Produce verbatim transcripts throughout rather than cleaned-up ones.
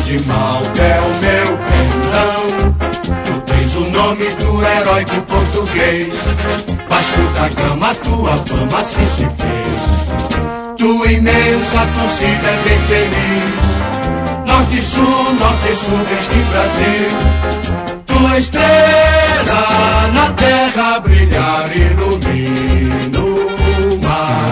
de Malta é o meu perdão. Tu tens o nome do heróico português. Vasco da Gama, tua fama assim se fez. Tua imensa torcida é bem feliz. Norte e sul, norte e sul deste Brasil. Tua estrela na terra brilhar ilumina o mar.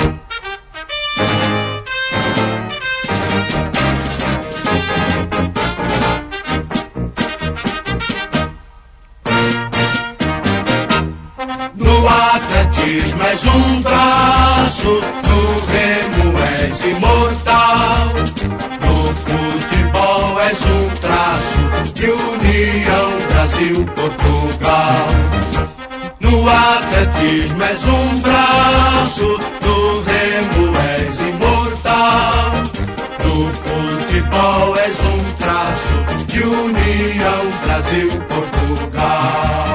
No atletismo és um braço, no remo és imortal. No futebol és um traço de união Brasil-Portugal. No atletismo és um braço, no remo és imortal. No futebol és um traço de união Brasil-Portugal.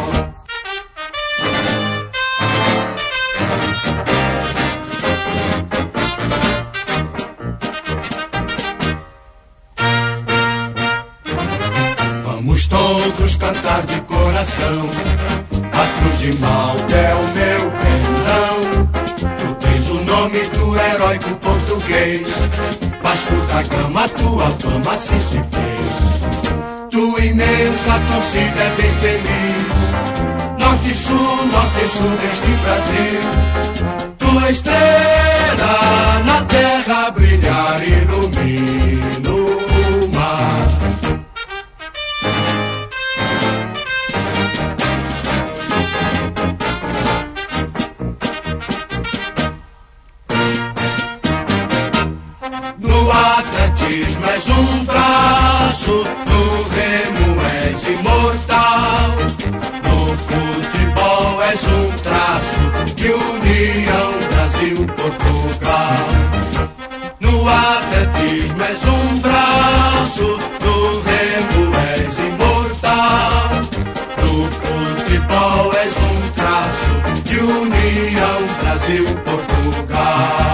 Vamos todos cantar de coração. A cruz de Malta é o meu perdão. Tu tens o nome do heróico português. Vasco da Gama, tua fama assim se fez. Tua imensa torcida é bem feliz. Norte e sul, norte e sul deste Brasil. Tua estrela na terra brilhar ilumina o mar. No atletismo és um braço, no remo és imortal. No futebol és um traço de união Brasil-Portugal. No atletismo és um braço, no remo és imortal. No futebol és um traço de união Brasil-Portugal.